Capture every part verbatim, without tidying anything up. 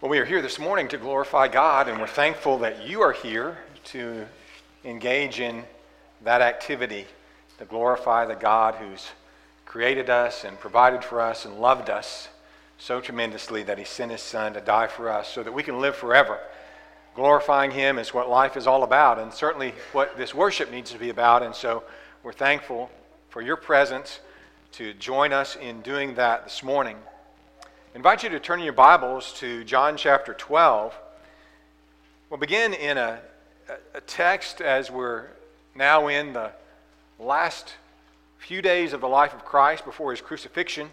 Well, we are here this morning to glorify God, and we're thankful that you are here to engage in that activity, to glorify the God who's created us and provided for us and loved us so tremendously that he sent his Son to die for us so that we can live forever. Glorifying him is what life is all about, and certainly what this worship needs to be about, and so we're thankful for your presence to join us in doing that this morning. I invite you to turn your Bibles to John chapter twelve. We'll begin in a, a text as we're now in the last few days of the life of Christ before his crucifixion.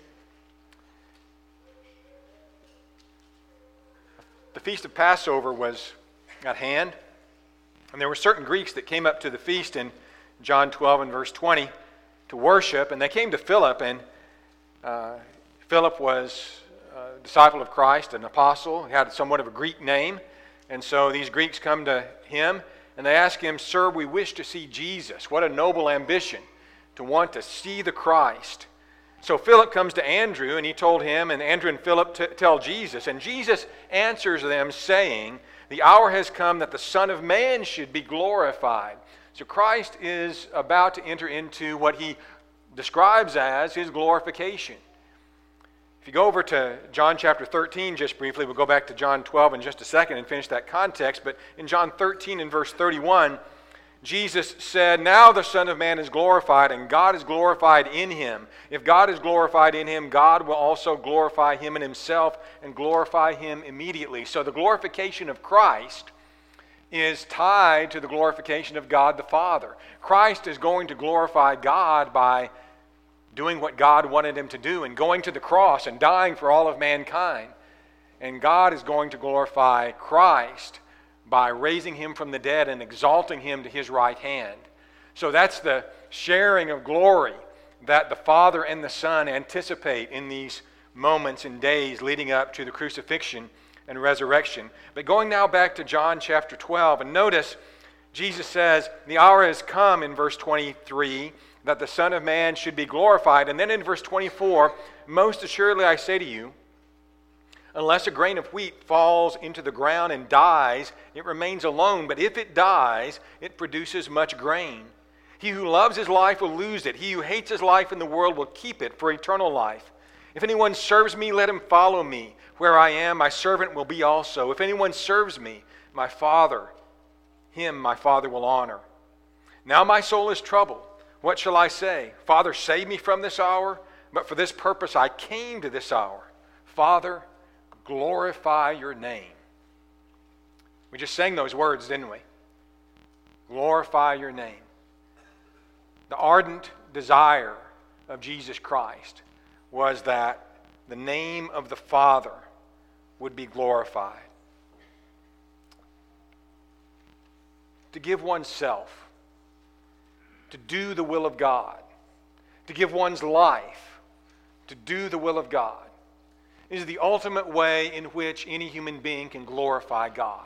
The Feast of Passover was at hand, and there were certain Greeks that came up to the feast in John twelve and verse twenty to worship, and they came to Philip, and uh, Philip was a disciple of Christ, an apostle. He had somewhat of a Greek name, and so these Greeks come to him, and they ask him, "Sir, we wish to see Jesus." What a noble ambition to want to see the Christ. So Philip comes to Andrew, and he told him, and Andrew and Philip t- tell Jesus, and Jesus answers them saying, "The hour has come that the Son of Man should be glorified." So Christ is about to enter into what he describes as his glorification. If you go over to John chapter thirteen just briefly, we'll go back to John twelve in just a second and finish that context, but in John thirteen and verse thirty-one, Jesus said, "Now the Son of Man is glorified, and God is glorified in him. If God is glorified in him, God will also glorify him in himself and glorify him immediately." So the glorification of Christ is tied to the glorification of God the Father. Christ is going to glorify God by doing what God wanted him to do and going to the cross and dying for all of mankind. And God is going to glorify Christ by raising him from the dead and exalting him to his right hand. So that's the sharing of glory that the Father and the Son anticipate in these moments and days leading up to the crucifixion and resurrection. But going now back to John chapter twelve, and notice Jesus says, "The hour has come," in verse twenty-three, "that the Son of Man should be glorified." And then in verse twenty-four, "Most assuredly I say to you, unless a grain of wheat falls into the ground and dies, it remains alone. But if it dies, it produces much grain. He who loves his life will lose it. He who hates his life in the world will keep it for eternal life. If anyone serves me, let him follow me. Where I am, my servant will be also. If anyone serves me, my Father, him my Father will honor. Now my soul is troubled. What shall I say? Father, save me from this hour. But for this purpose I came to this hour. Father, glorify your name." We just sang those words, didn't we? Glorify your name. The ardent desire of Jesus Christ was that the name of the Father would be glorified. To give oneself, to do the will of God, to give one's life to do the will of God, is the ultimate way in which any human being can glorify God.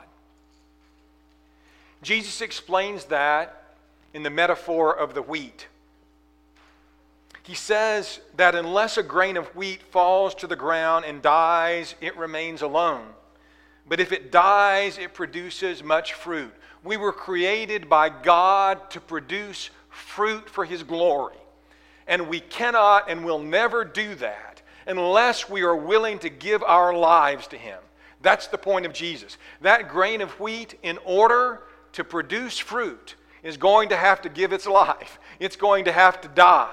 Jesus explains that in the metaphor of the wheat. He says that unless a grain of wheat falls to the ground and dies, it remains alone. But if it dies, it produces much fruit. We were created by God to produce fruit for his glory. And we cannot and will never do that unless we are willing to give our lives to him. That's the point of Jesus. That grain of wheat, in order to produce fruit, is going to have to give its life. It's going to have to die.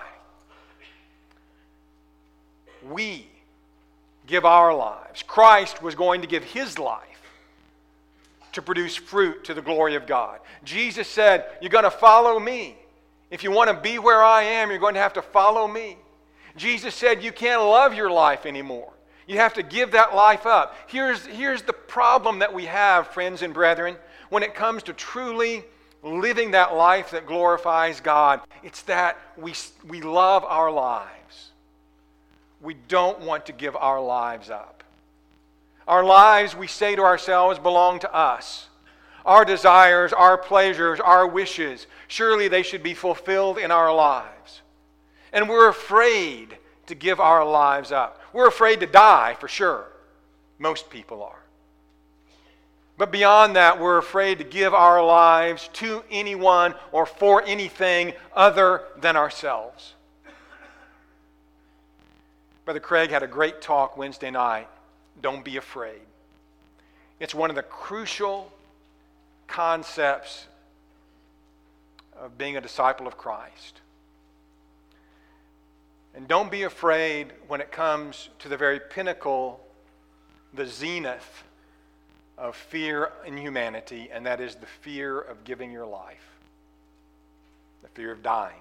We give our lives. Christ was going to give his life to produce fruit to the glory of God. Jesus said, "You're going to follow me. If you want to be where I am, you're going to have to follow me." Jesus said you can't love your life anymore. You have to give that life up. Here's, here's the problem that we have, friends and brethren, when it comes to truly living that life that glorifies God. It's that we, we love our lives. We don't want to give our lives up. Our lives, we say to ourselves, belong to us. Our desires, our pleasures, our wishes, surely they should be fulfilled in our lives. And we're afraid to give our lives up. We're afraid to die, for sure. Most people are. But beyond that, we're afraid to give our lives to anyone or for anything other than ourselves. Brother Craig had a great talk Wednesday night. Don't be afraid. It's one of the crucial concepts of being a disciple of Christ. And don't be afraid when it comes to the very pinnacle, the zenith of fear in humanity, and that is the fear of giving your life, the fear of dying.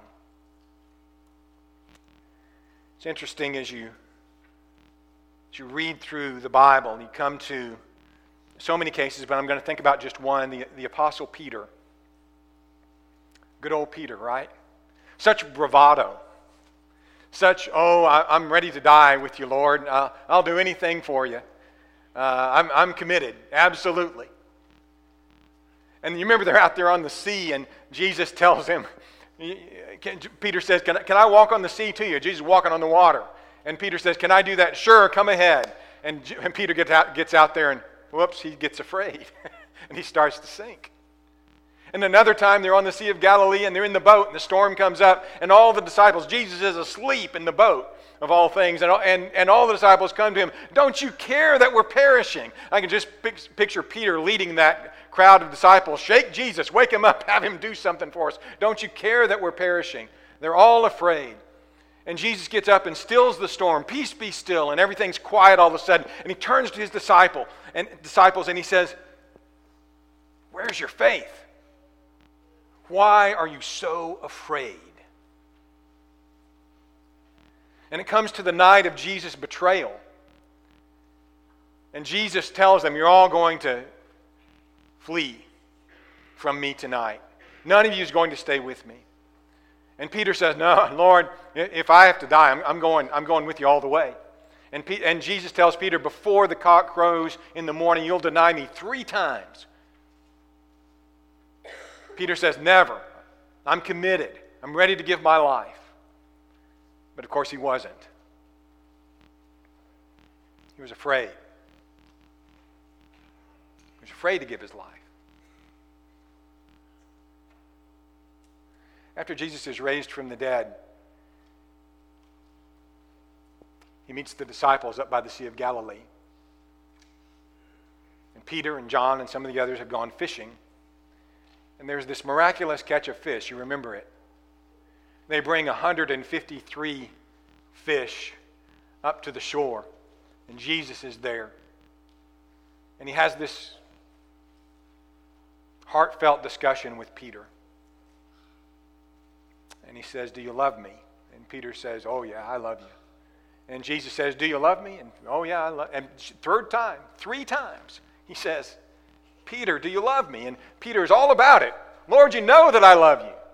It's interesting as you, as you read through the Bible and you come to so many cases, but I'm going to think about just one, the, the Apostle Peter. Good old Peter, right? Such bravado. Such, oh, I, I'm ready to die with you, Lord. I'll, I'll do anything for you. Uh, I'm, I'm committed, absolutely. And you remember they're out there on the sea, and Jesus tells him, Peter says, can I, can I walk on the sea to you? Jesus is walking on the water. And Peter says, can I do that? Sure, come ahead. And, and Peter gets out, gets out there and, whoops, he gets afraid. And he starts to sink. And another time they're on the Sea of Galilee and they're in the boat and the storm comes up and all the disciples, Jesus is asleep in the boat of all things. And, and, and all the disciples come to him, don't you care that we're perishing? I can just picture Peter leading that crowd of disciples. Shake Jesus, wake him up, have him do something for us. Don't you care that we're perishing? They're all afraid. And Jesus gets up and stills the storm. Peace be still. And everything's quiet all of a sudden. And he turns to his disciple and disciples and he says, where's your faith? Why are you so afraid? And it comes to the night of Jesus' betrayal. And Jesus tells them, you're all going to flee from me tonight. None of you is going to stay with me. And Peter says, no, Lord, if I have to die, I'm, I'm, going, I'm going with you all the way. And, Pe- and Jesus tells Peter, before the cock crows in the morning, you'll deny me three times. Peter says, never. I'm committed. I'm ready to give my life. But of course he wasn't. He was afraid. He was afraid to give his life. After Jesus is raised from the dead, he meets the disciples up by the Sea of Galilee. And Peter and John and some of the others have gone fishing. And there's this miraculous catch of fish. You remember it. They bring one hundred fifty-three fish up to the shore. And Jesus is there. And he has this heartfelt discussion with Peter. And he says, do you love me? And Peter says, oh yeah, I love you. And Jesus says, do you love me? And oh yeah, I love you. And third time, three times, he says, Peter, do you love me? And Peter is all about it. Lord, you know that I love you.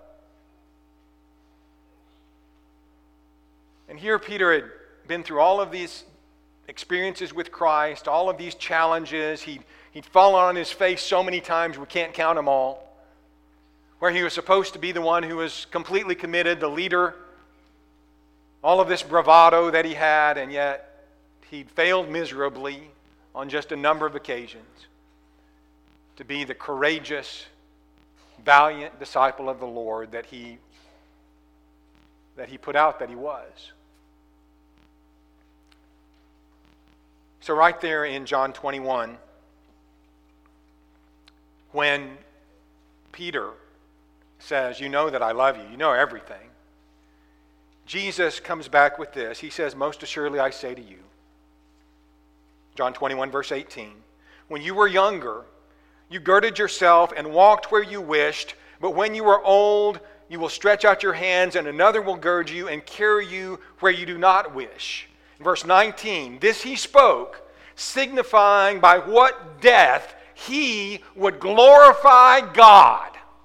And here Peter had been through all of these experiences with Christ, all of these challenges. He'd, he'd fallen on his face so many times we can't count them all. Where he was supposed to be the one who was completely committed, the leader, all of this bravado that he had, and yet he'd failed miserably on just a number of occasions to be the courageous, valiant disciple of the Lord that he, that he put out that he was. So right there in John twenty-one, when Peter says, you know that I love you, you know everything, Jesus comes back with this. He says, most assuredly I say to you, John twenty-one verse eighteen, when you were younger, you girded yourself and walked where you wished, but when you are old, you will stretch out your hands and another will gird you and carry you where you do not wish. In verse nineteen, this he spoke, signifying by what death he would glorify God.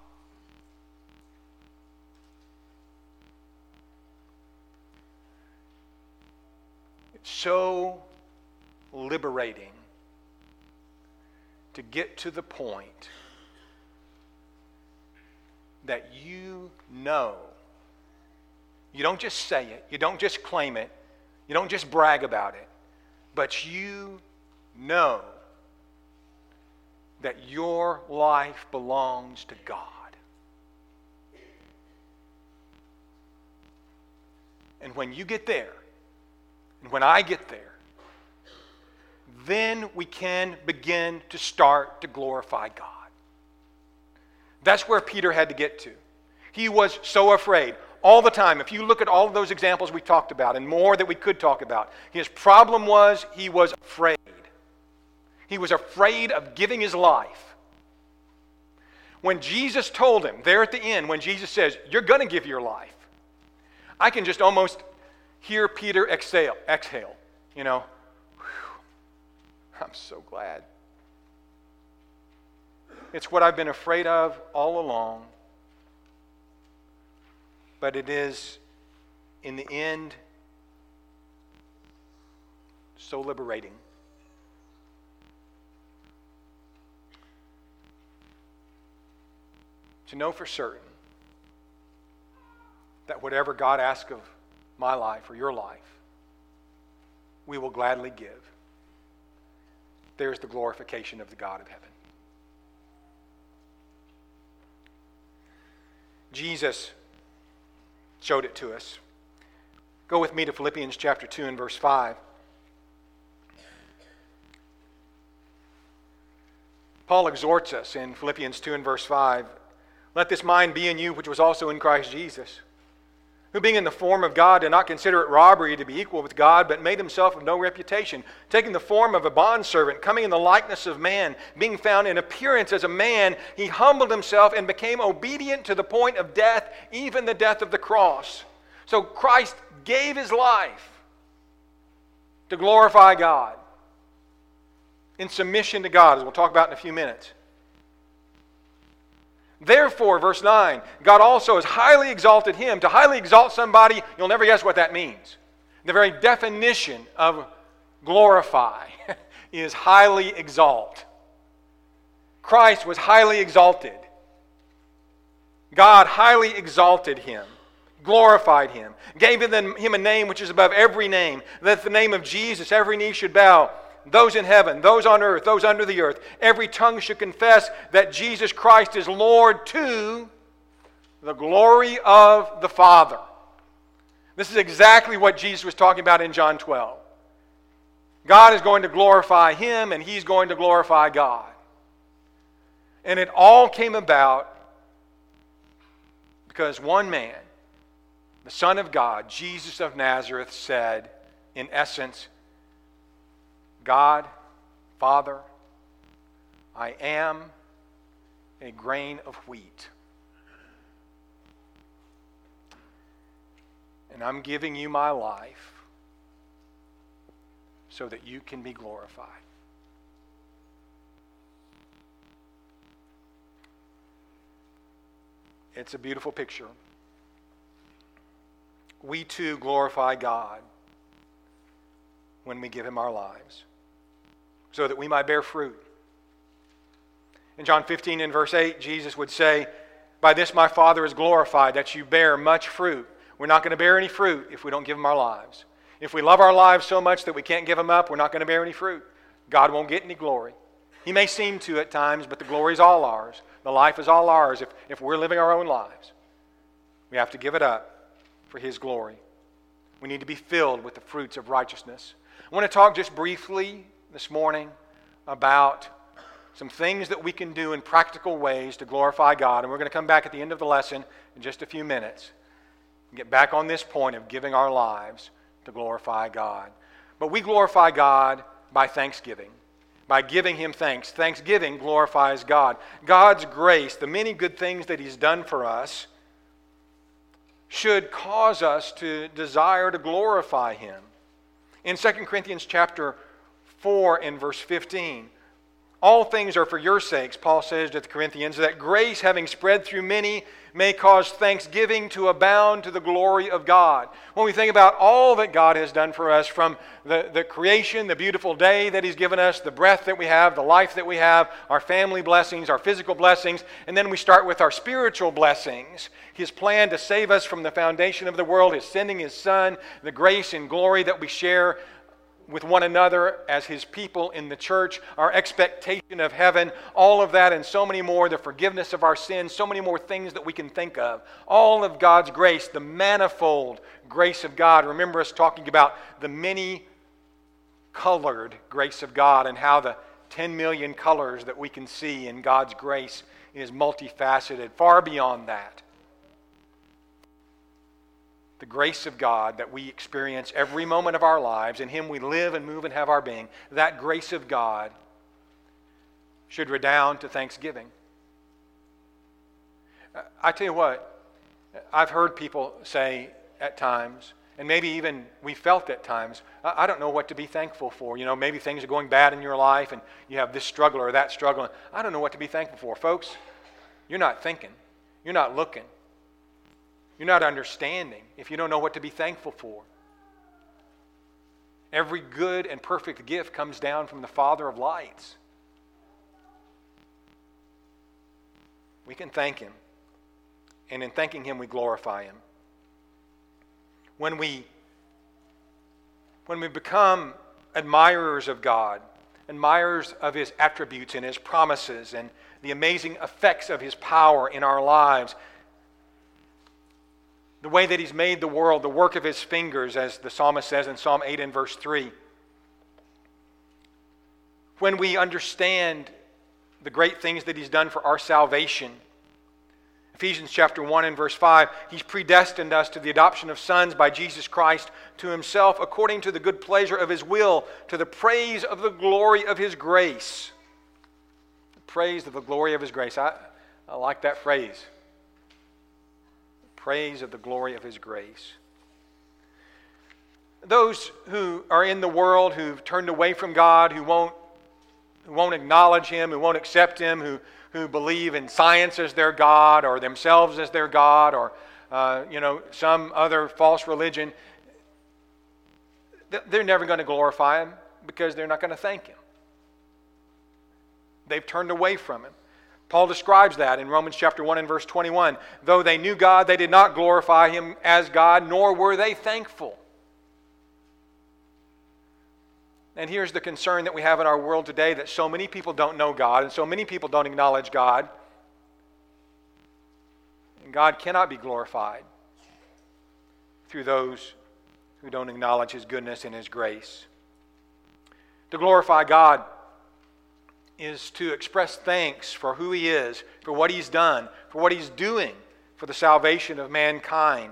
It's so liberating to get to the point that you know, you don't just say it, you don't just claim it, you don't just brag about it, but you know that your life belongs to God. And when you get there, and when I get there, then we can begin to start to glorify God. That's where Peter had to get to. He was so afraid all the time. If you look at all of those examples we talked about, and more that we could talk about, his problem was he was afraid. He was afraid of giving his life. When Jesus told him, there at the end, when Jesus says, you're going to give your life, I can just almost hear Peter exhale, exhale, you know. Whew, I'm so glad. It's what I've been afraid of all along. But it is, in the end, so liberating. To know for certain that whatever God asks of my life or your life, we will gladly give. There's the glorification of the God of heaven. Jesus showed it to us. Go with me to Philippians chapter two and verse five. Paul exhorts us in Philippians two and verse five, let this mind be in you which was also in Christ Jesus, who being in the form of God did not consider it robbery to be equal with God, but made himself of no reputation, taking the form of a bondservant, coming in the likeness of man, being found in appearance as a man, he humbled himself and became obedient to the point of death, even the death of the cross. So Christ gave his life to glorify God in submission to God, as we'll talk about in a few minutes. Therefore, verse nine, God also has highly exalted him. To highly exalt somebody, you'll never guess what that means. The very definition of glorify is highly exalt. Christ was highly exalted. God highly exalted him, glorified him, gave him a name which is above every name, that at the name of Jesus every knee should bow, those in heaven, those on earth, those under the earth, every tongue should confess that Jesus Christ is Lord to the glory of the Father. This is exactly what Jesus was talking about in John twelve. God is going to glorify him, and he's going to glorify God. And it all came about because one man, the Son of God, Jesus of Nazareth, said, in essence, God, Father, I am a grain of wheat. And I'm giving you my life so that you can be glorified. It's a beautiful picture. We too glorify God when we give him our lives, so that we might bear fruit. In John fifteen and verse eight, Jesus would say, by this my Father is glorified, that you bear much fruit. We're not going to bear any fruit if we don't give him our lives. If we love our lives so much that we can't give them up, we're not going to bear any fruit. God won't get any glory. He may seem to at times, but the glory is all ours. The life is all ours if, if we're living our own lives. We have to give it up for his glory. We need to be filled with the fruits of righteousness. I want to talk just briefly this morning about some things that we can do in practical ways to glorify God. And we're going to come back at the end of the lesson in just a few minutes and get back on this point of giving our lives to glorify God. But we glorify God by thanksgiving, by giving him thanks. Thanksgiving glorifies God. God's grace, the many good things that he's done for us, should cause us to desire to glorify him. In Second Corinthians chapter four and verse fifteen, all things are for your sakes, Paul says to the Corinthians, that grace having spread through many may cause thanksgiving to abound to the glory of God. When we think about all that God has done for us, from the, the creation, the beautiful day that he's given us, the breath that we have, the life that we have, our family blessings, our physical blessings, and then we start with our spiritual blessings. His plan to save us from the foundation of the world, his sending his Son, the grace and glory that we share with one another as His people in the church, our expectation of heaven, all of that and so many more, the forgiveness of our sins, so many more things that we can think of. All of God's grace, the manifold grace of God. Remember us talking about the many-colored grace of God and how the ten million colors that we can see in God's grace is multifaceted, far beyond that. The grace of God that we experience every moment of our lives, in Him we live and move and have our being, that grace of God should redound to thanksgiving. I tell you what, I've heard people say at times, and maybe even we felt at times, I don't know what to be thankful for. You know, maybe things are going bad in your life and you have this struggle or that struggle. I don't know what to be thankful for. Folks, you're not thinking. You're not looking. You're not understanding if you don't know what to be thankful for. Every good and perfect gift comes down from the Father of lights. We can thank Him. And in thanking Him, we glorify Him. When we, when we become admirers of God, admirers of His attributes and His promises and the amazing effects of His power in our lives, the way that He's made the world, the work of His fingers, as the psalmist says in Psalm eight and verse three. When we understand the great things that He's done for our salvation, Ephesians chapter one and verse five, He's predestined us to the adoption of sons by Jesus Christ to Himself according to the good pleasure of His will, to the praise of the glory of His grace. The praise of the glory of His grace. I, I like that phrase. Praise of the glory of His grace. Those who are in the world, who've turned away from God, who won't, who won't acknowledge Him, who won't accept Him, who, who believe in science as their God, or themselves as their God, or uh, you know, some other false religion, they're never going to glorify Him because they're not going to thank Him. They've turned away from Him. Paul describes that in Romans chapter one and verse twenty-one. Though they knew God, they did not glorify Him as God, nor were they thankful. And here's the concern that we have in our world today, that so many people don't know God, and so many people don't acknowledge God. And God cannot be glorified through those who don't acknowledge His goodness and His grace. To glorify God is to express thanks for who He is, for what He's done, for what He's doing for the salvation of mankind.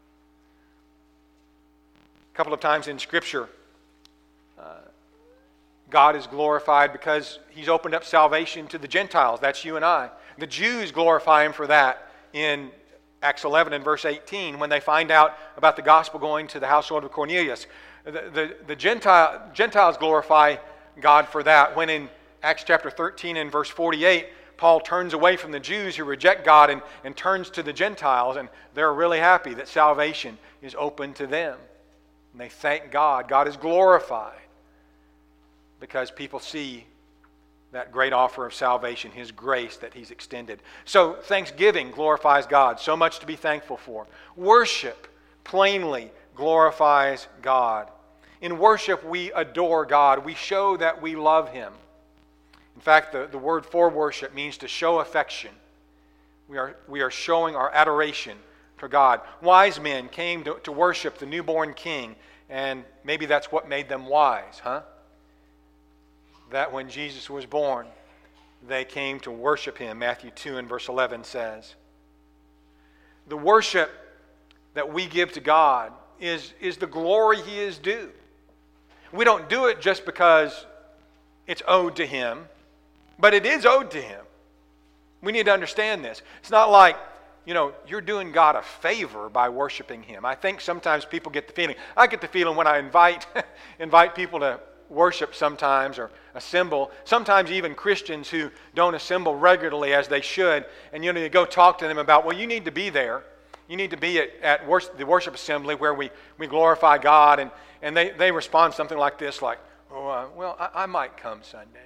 A couple of times in Scripture, uh, God is glorified because He's opened up salvation to the Gentiles. That's you and I. The Jews glorify Him for that in Acts eleven and verse eighteen, when they find out about the gospel going to the household of Cornelius. The, the, the Gentile, Gentiles glorify God for that, when in Acts chapter thirteen and verse forty-eight, Paul turns away from the Jews who reject God and, and turns to the Gentiles, and they're really happy that salvation is open to them. And they thank God. God is glorified because people see that great offer of salvation, His grace that He's extended. So thanksgiving glorifies God. So much to be thankful for. Worship plainly glorifies God. In worship, we adore God. We show that we love Him. In fact, the, the word for worship means to show affection. We are, we are showing our adoration to God. Wise men came to, to worship the newborn King, and maybe that's what made them wise, huh? That when Jesus was born, they came to worship Him. Matthew two and verse eleven says. The worship that we give to God is, is the glory He is due. We don't do it just because it's owed to Him, but it is owed to Him. We need to understand this. It's not like, you know, you're doing God a favor by worshiping Him. I think sometimes people get the feeling, I get the feeling when I invite invite people to worship sometimes, or assemble, sometimes even Christians who don't assemble regularly as they should, and you know, you go talk to them about, well, you need to be there. You need to be at, at worship, the worship assembly where we, we glorify God, and, and they, they respond something like this, like, oh, uh, well, I, I might come Sunday.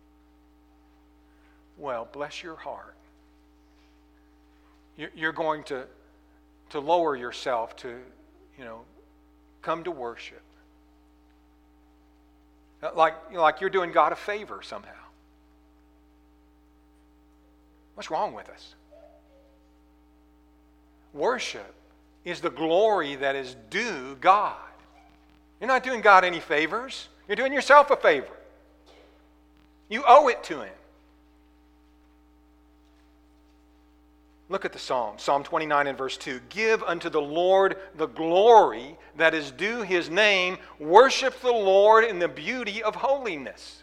Well, bless your heart. You're going to, to lower yourself to, you know, come to worship. Like, you know, like you're doing God a favor somehow. What's wrong with us? Worship is the glory that is due God. You're not doing God any favors. You're doing yourself a favor. You owe it to Him. Look at the Psalm, Psalm twenty-nine and verse two. Give unto the Lord the glory that is due His name. Worship the Lord in the beauty of holiness.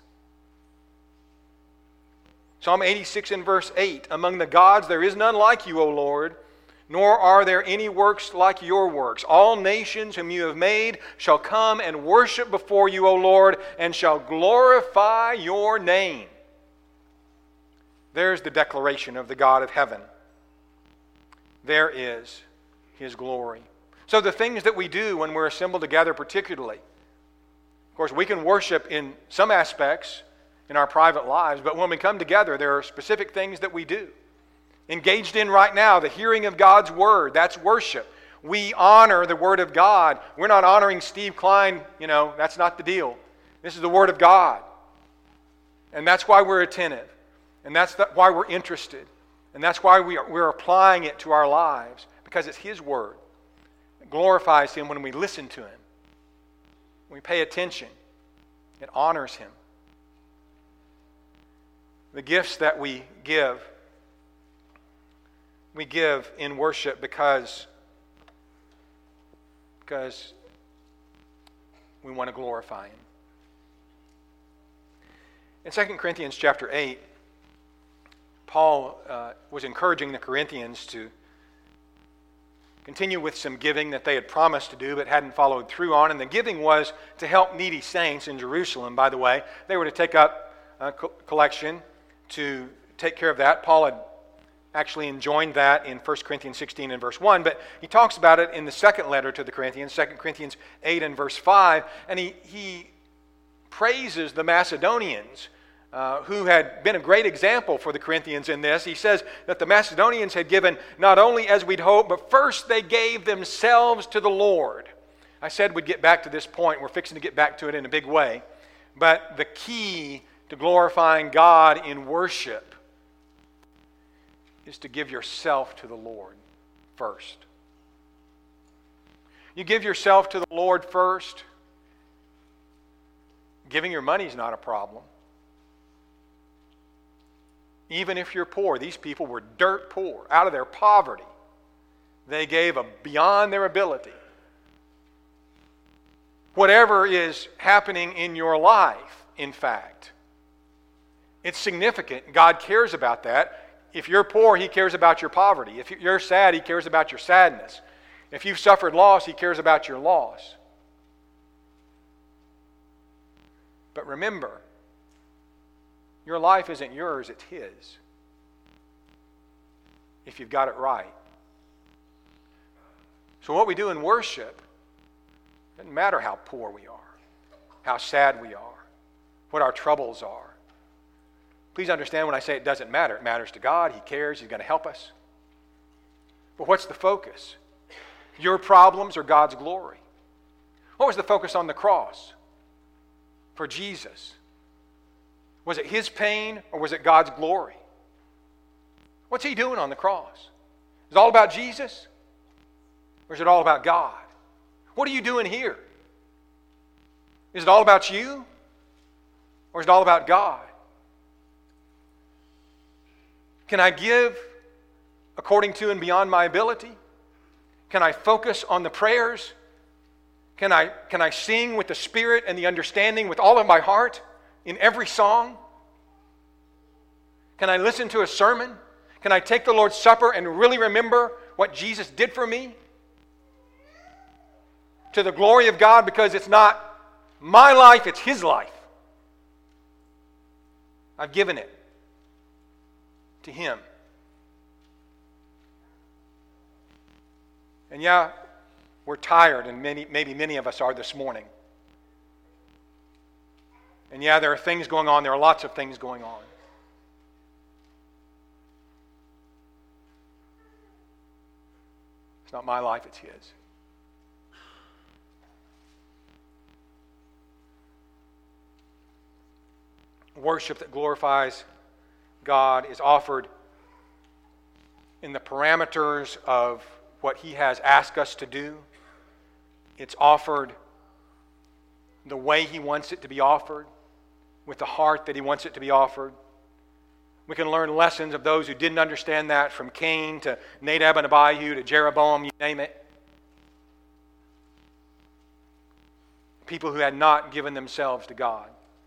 Psalm eighty-six and verse eight. Among the gods there is none like you, O Lord, nor are there any works like your works. All nations whom you have made shall come and worship before you, O Lord, and shall glorify your name. There's the declaration of the God of heaven. There is His glory. So the things that we do when we're assembled together particularly, of course, we can worship in some aspects in our private lives, but when we come together, there are specific things that we do. Engaged in right now, the hearing of God's Word, that's worship. We honor the Word of God. We're not honoring Steve Klein, you know, that's not the deal. This is the Word of God. And that's why we're attentive. And that's the, why we're interested. And that's why we are, we're applying it to our lives, because it's His Word. It glorifies Him when we listen to Him. When we pay attention. It honors Him. The gifts that we give, we give in worship because, because we want to glorify Him. In Second Corinthians chapter eight, Paul uh, was encouraging the Corinthians to continue with some giving that they had promised to do but hadn't followed through on. And the giving was to help needy saints in Jerusalem, by the way. They were to take up a collection to take care of that. Paul had actually enjoined that in First Corinthians sixteen and verse one, but he talks about it in the second letter to the Corinthians, Second Corinthians eight and verse five, and he, he praises the Macedonians, Uh, who had been a great example for the Corinthians in this. He says that the Macedonians had given not only as we'd hoped, but first they gave themselves to the Lord. I said we'd get back to this point. We're fixing to get back to it in a big way. But the key to glorifying God in worship is to give yourself to the Lord first. You give yourself to the Lord first. Giving your money is not a problem. Even if you're poor, these people were dirt poor. Out of their poverty, they gave a, beyond their ability. Whatever is happening in your life, in fact, it's significant. God cares about that. If you're poor, He cares about your poverty. If you're sad, He cares about your sadness. If you've suffered loss, He cares about your loss. But remember, your life isn't yours, it's His. If you've got it right. So what we do in worship, doesn't matter how poor we are, how sad we are, what our troubles are. Please understand when I say it doesn't matter. It matters to God. He cares. He's going to help us. But what's the focus? Your problems or God's glory? What was the focus on the cross for Jesus? Was it His pain or was it God's glory? What's He doing on the cross? Is it all about Jesus? Or is it all about God? What are you doing here? Is it all about you? Or is it all about God? Can I give according to and beyond my ability? Can I focus on the prayers? Can I, can I sing with the Spirit and the understanding with all of my heart in every song? Can I listen to a sermon? Can I take the Lord's Supper and really remember what Jesus did for me? To the glory of God, because it's not my life, it's His life. I've given it to Him. And yeah, we're tired, and many, maybe many of us are this morning. And yeah, there are things going on. There are lots of things going on. It's not my life, it's His. Worship that glorifies God is offered in the parameters of what He has asked us to do. It's offered the way He wants it to be offered, with the heart that He wants it to be offered. We can learn lessons of those who didn't understand that, from Cain to Nadab and Abihu to Jeroboam, you name it. People who had not given themselves to God.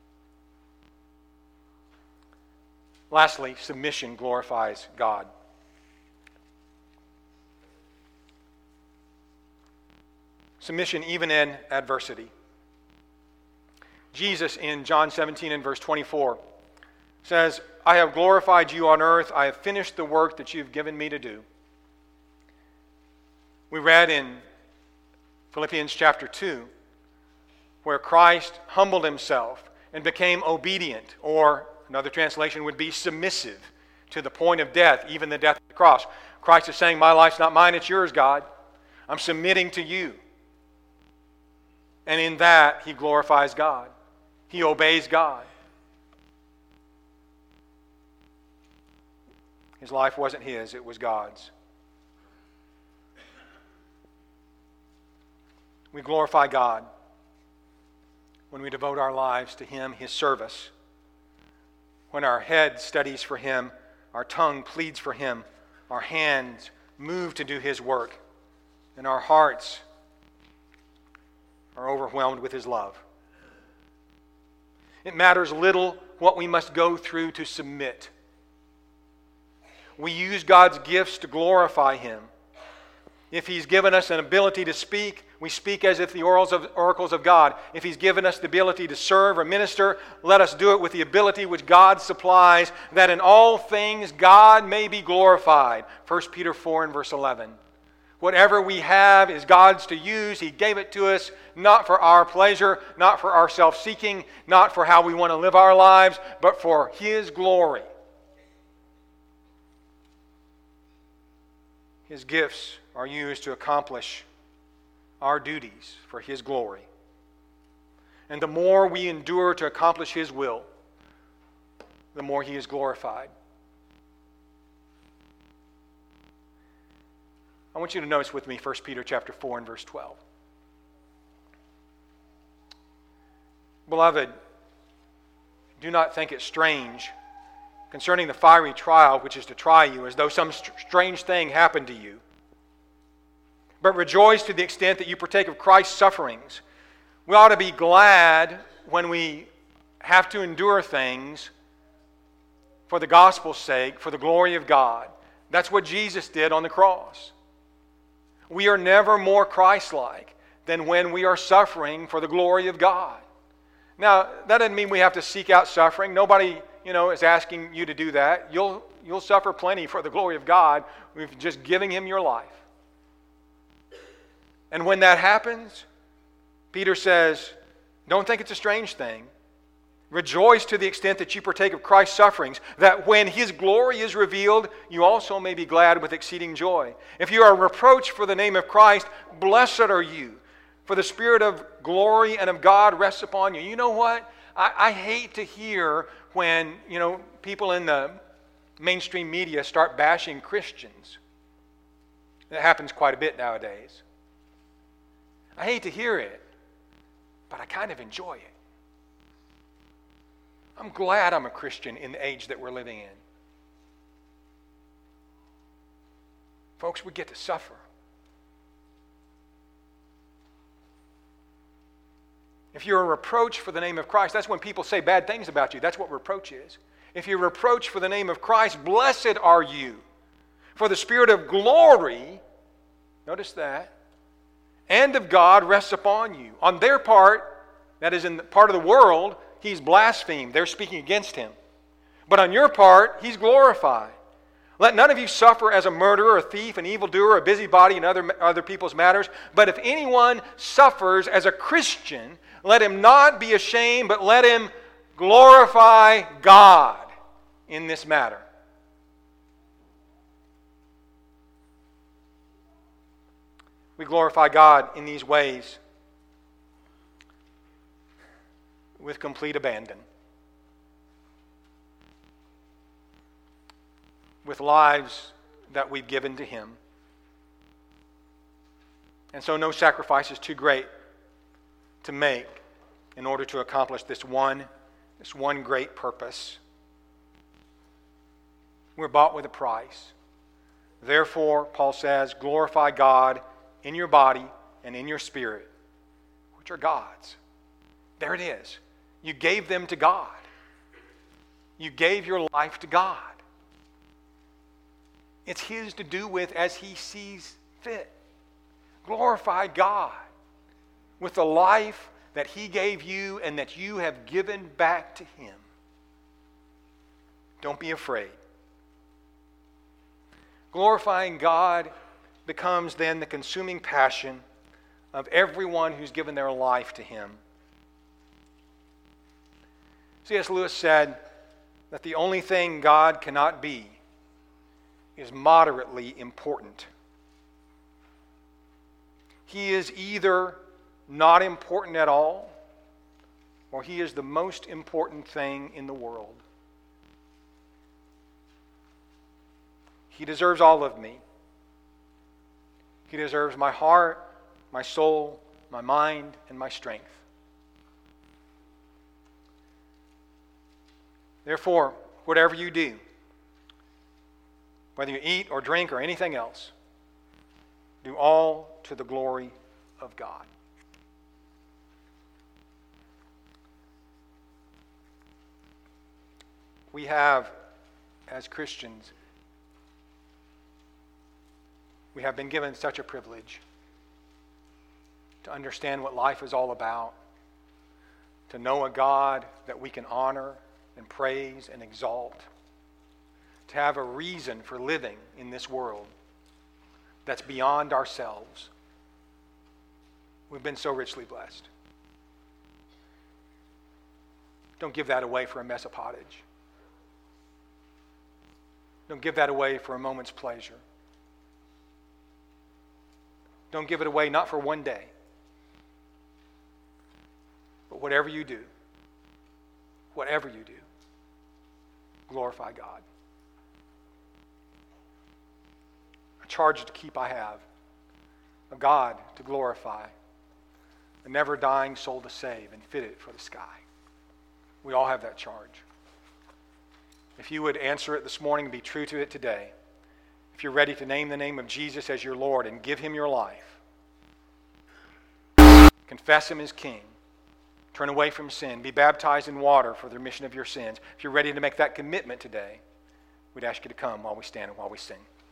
Lastly, submission glorifies God. Submission even in adversity. Jesus in John seventeen and verse twenty-four says, I have glorified you on earth. I have finished the work that you've given me to do. We read in Philippians chapter two, where Christ humbled Himself and became obedient, or another translation would be submissive, to the point of death, even the death of the cross. Christ is saying, my life's not mine, it's yours, God. I'm submitting to you. And in that, He glorifies God. He obeys God. His life wasn't His, it was God's. We glorify God when we devote our lives to Him, His service. When our head studies for Him, our tongue pleads for Him, our hands move to do His work, and our hearts are overwhelmed with His love. It matters little what we must go through to submit. We use God's gifts to glorify Him. If He's given us an ability to speak, we speak as if the oracles of God. If He's given us the ability to serve or minister, let us do it with the ability which God supplies, that in all things God may be glorified. First Peter four and verse eleven. Whatever we have is God's to use. He gave it to us not for our pleasure, not for our self-seeking, not for how we want to live our lives, but for His glory. His gifts are used to accomplish our duties for His glory. And the more we endure to accomplish His will, the more He is glorified. I want you to notice with me First Peter chapter four and verse twelve. Beloved, do not think it strange concerning the fiery trial which is to try you, as though some st- strange thing happened to you. But rejoice to the extent that you partake of Christ's sufferings. We ought to be glad when we have to endure things for the gospel's sake, for the glory of God. That's what Jesus did on the cross. We are never more Christ-like than when we are suffering for the glory of God. Now, that doesn't mean we have to seek out suffering. Nobody, you know, is asking you to do that. You'll you'll suffer plenty for the glory of God with just giving Him your life. And when that happens, Peter says, don't think it's a strange thing. Rejoice to the extent that you partake of Christ's sufferings, that when His glory is revealed, you also may be glad with exceeding joy. If you are reproached for the name of Christ, blessed are you, for the Spirit of glory and of God rests upon you. You know what? I, I hate to hear when, you know, people in the mainstream media start bashing Christians. That happens quite a bit nowadays. I hate to hear it, but I kind of enjoy it. I'm glad I'm a Christian in the age that we're living in. Folks, we get to suffer. If you're a reproach for the name of Christ, that's when people say bad things about you. That's what reproach is. If you're reproach for the name of Christ, blessed are you. For the Spirit of glory, notice that, and of God rests upon you. On their part, that is in the part of the world, He's blasphemed. They're speaking against Him. But on your part, He's glorified. Let none of you suffer as a murderer, a thief, an evildoer, a busybody in other, other people's matters. But if anyone suffers as a Christian, let him not be ashamed, but let him glorify God in this matter. We glorify God in these ways with complete abandon. with lives that we've given to Him. And so no sacrifice is too great to make in order to accomplish this one, this one great purpose. We're bought with a price. Therefore, Paul says, glorify God in your body and in your spirit, which are God's. There it is. You gave them to God. You gave your life to God. It's His to do with as He sees fit. Glorify God with the life that He gave you and that you have given back to Him. Don't be afraid. Glorifying God becomes then the consuming passion of everyone who's given their life to Him. C S Lewis said that the only thing God cannot be is moderately important. He is either not important at all, or He is the most important thing in the world. He deserves all of me. He deserves my heart, my soul, my mind, and my strength. Therefore, whatever you do, whether you eat or drink or anything else, do all to the glory of God. We have, as Christians, we have been given such a privilege to understand what life is all about, to know a God that we can honor and praise and exalt, to have a reason for living in this world that's beyond ourselves. We've been so richly blessed. Don't give that away for a mess of pottage. Don't give that away for a moment's pleasure. Don't give it away not for one day, but whatever you do, whatever you do, glorify God. A charge to keep I have, a God to glorify, a never-dying soul to save and fit it for the sky. We all have that charge. If you would answer it this morning and be true to it today, if you're ready to name the name of Jesus as your Lord and give Him your life, confess Him as King, turn away from sin, be baptized in water for the remission of your sins. If you're ready to make that commitment today, we'd ask you to come while we stand and while we sing.